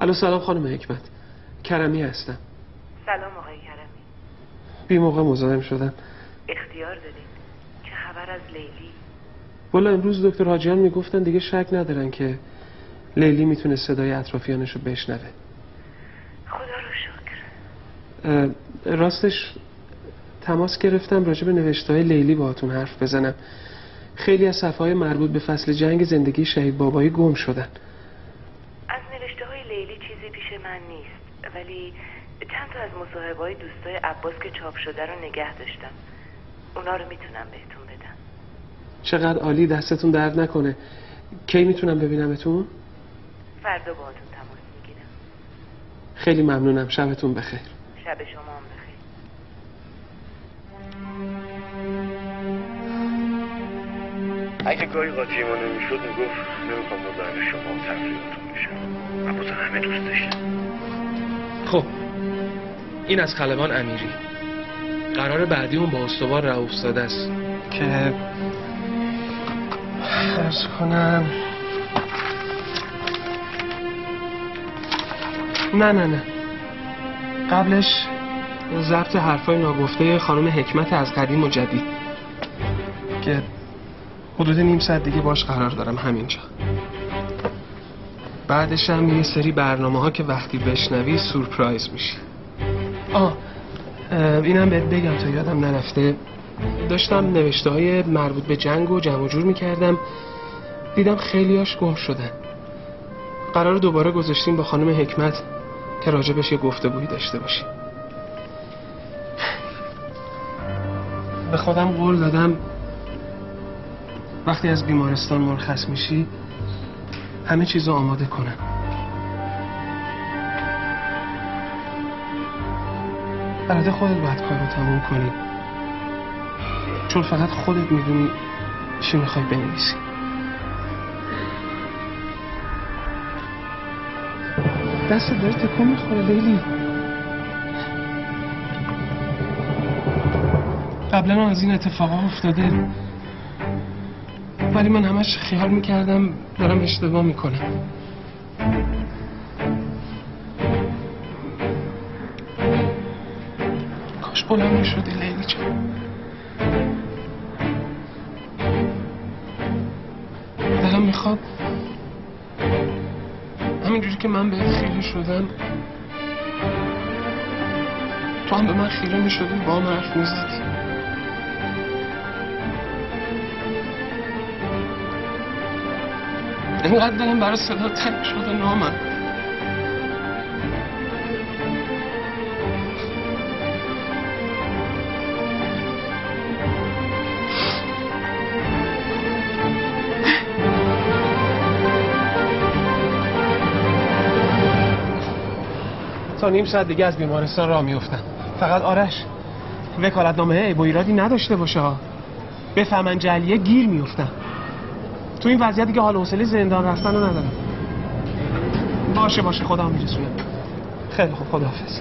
الو سلام خانم حکمت، کرمی هستم. سلام آقای کرمی. بی موقع مزاحم شدم. اختیار دادین. چه خبر از لیلی؟ والا امروز دکتر حاجیان میگفتن دیگه شک ندارن که لیلی میتونه صدای اطرافیانشو بشنوه. خدا رو شکر. راستش تماس گرفتم راجع به نوشته‌های لیلی باهاتون حرف بزنم. خیلی از صفحه‌های مربوط به فصل جنگ زندگی شهید بابایی گم شدن. از نوشته‌های لیلی چیزی پیش من نیست، ولی چند تا از مصاحبه‌های دوستای عباس که چاپ شده رو نگه داشتم. اونا رو میتونم بهتون بدم. چقدر عالی، دستتون درد نکنه. کی میتونم ببینمتون؟ فردا باهاتون تماس میگیرم. خیلی ممنونم، شبتون بخیر. شب شما هم بخیر. اگه گاهی قاطی ما نمیشد میگفت نمیخوام مزاحم شما و تفریحاتون بشم. عباس همه دوست داشتم. خب این از خلبان امیری. قرار بعدی اون با استوار رؤوف زاده است که عرض کنم نه قبلش ضبط حرفای ناگفته خانم حکمت از قدیم و جدید که حدود نیم ساعت دیگه باش قرار دارم همینجا. بعدش هم یه سری برنامه ها که وقتی بشنوی سورپرایز میشی. اینم بهت بگم تا یادم نرفته، داشتم نوشته های مربوط به جنگ و جمع و جور میکردم، دیدم خیلیاش گم شدن. قرار دوباره گذاشتیم با خانم حکمت که راجبش یه گفتگویی داشته باشیم. به خودم قول دادم وقتی از بیمارستان مرخص میشی همه چیزو آماده کنم. البته خودت باید کارو تموم کنی، چون فقط خودت میدونی چی میخوای بنویسی. دست داره تکون میخوره لیلی. قبلا از این اتفاقا افتاده، ولی من همش خیال میکردم دارم اشتباه میکنم. کاش بلند میشدی لیلی جان. دلم میخواد همینجوری که من بهت خیره شدم تو هم به من خیره میشدی، با هم حرف میزدی. اینقدر دلم برای صدا تنگ شده نامم. تا نیم ساعت دیگه از بیمارستان راه میفتم. فقط آرش وکالتنامه عیب و ایرادی نداشته باشه ها. بفهمن جلیه گیر میفتم. تو این وضعیت دیگه حال و حوصله زندان رفتن رو ندارم. باشه خدا میرسونم. خیلی خوب، خداحافظ.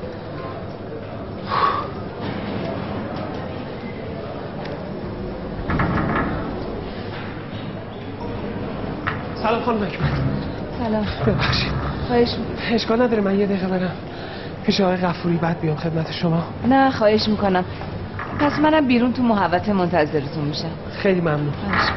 سلام خانم حکمت. سلام. ببخشید. خواهش اشکال نداره من یه دقیقه برم پیش آقای غفوری، بعد بیام خدمت شما. نه خواهش میکنم. پس منم بیرون تو محوطه منتظرتون میشم. خیلی ممنون.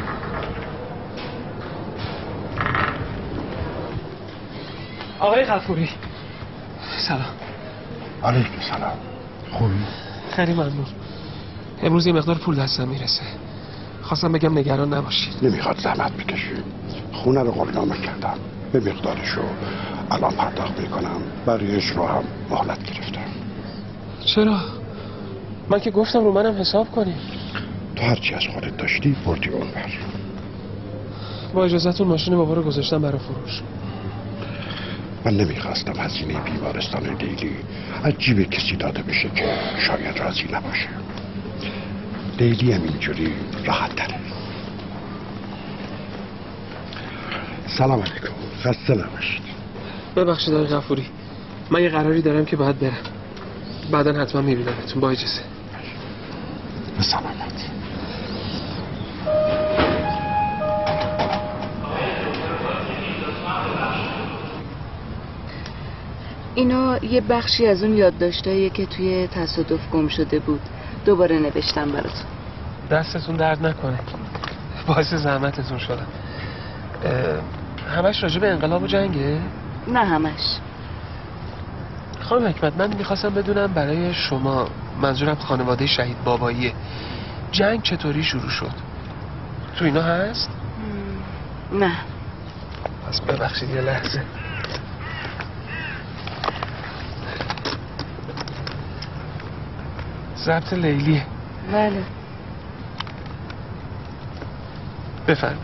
آقای غفوری سلام. علیکم سلام. خوبی؟ خیلی ممنون. امروز یه مقدار پول دستم میرسه، خواستم بگم نگران نباشید. نمیخواد زحمت بکشی. خونه رو قولنامه کردم، به مقدارشو الان پرداخت میکنم، بقیه‌اش رو هم مهلت گرفتم. چرا؟ من که گفتم رو منم حساب کنی. تو هرچی از خودت داشتی بردی اون بر. با اجازهتون ماشین بابا رو گذاشتم برای فروش. من نمیخواستم هزینه بیمارستان لیلی از جیب کسی داده بشه که شاید راضی نباشه. لیلی هم اینجوری راحت تره. سلام علیکم. خسته نباشید. ببخشید آقای غفوری، من یه قراری دارم که باید برم. بعداً حتما میبینمتون. با اجازه. به سلامت. اینا یه بخشی از اون یادداشتاییه که توی تصادف گم شده بود. دوباره نوشتم براتون. دستتون درد نکنه، باعث زحمتتون شدم. همش راجع به انقلاب و جنگه؟ نه همش. خانم حکمت، من میخواستم بدونم برای شما، منظورم خانواده شهید باباییه، جنگ چطوری شروع شد؟ تو اینا هست؟ نه. پس ببخشید یه لحظه. ضبط لیلیه. بله. بفرم.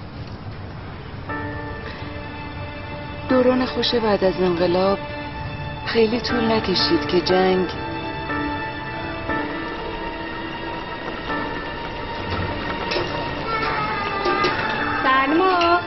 دوران خوش بعد از انقلاب خیلی طول نکشید که جنگ سلما.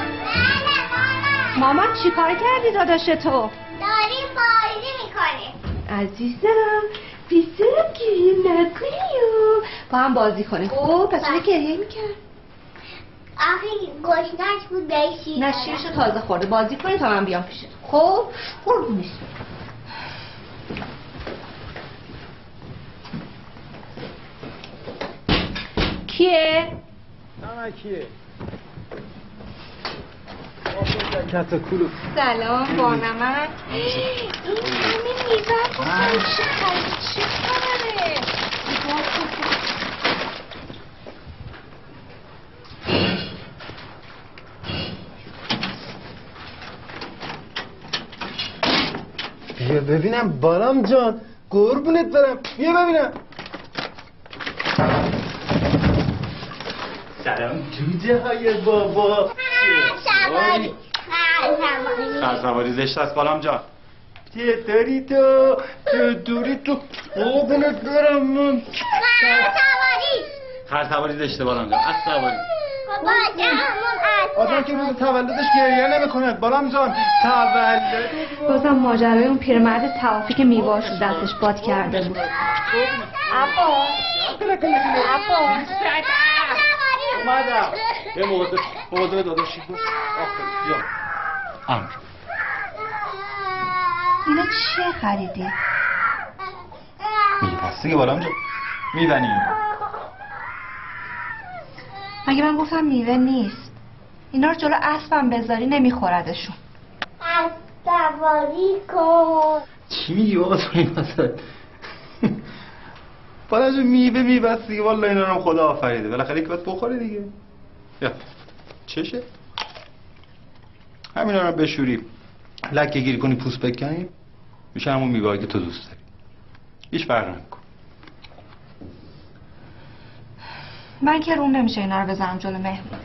مامان چی کار کردی داداش تو؟ داریم بازی میکنه. عزیزم بیسرم گریه نکنی با هم بازی کنه. خب پس چرا گریه میکرد؟ آخه گشنش بود بهش شیر نه شیرش تازه خورده. بازی کنی تا من بیام پیشت. خب قربونش. کیه؟ نمکیه کت کلو. سلام با نمک. این همه میوه بخور. چه خرید چه خبره؟ بیا ببینم بالام جان، قربونت برم، بیا ببینم. سلام جوجه های بابا. سواری سواری زشت است بالام جان. چطوری تو؟ چطوری تو؟ قربونت برم من. سواری سواری زشته بالام جان. از سواری بابا جمعون آدم که روز تولدش گریه نمیکنه بالام جان. تولد بازم ماجرای اون پیرمرد توافی که میوه‌اش رو دستش باد کرده بود. اومدم. یه موضوع داداشی بود. آخه یا امر. اینا چیه خریدی؟ می‌پستی که بالام جان. میدنی. مگه من گفتم میوه نیست؟ اینا رو جلو اسبم بذاری نمیخوردشون. از سواری کن. چی میگی بابا تو این مثلا؟ بالام جان میبستی والا اینا رو خدا آفریده. بالاخره که باید بخوره دیگه. یا چشه؟ همینا رو بشوری لکه گیری کنی پوست بکنی میشه همون میوه‌ای که تو دوست داری. هیچ فرق نمیکنه. من که روم نمیشه اینا رو بزنم جلو مهمون.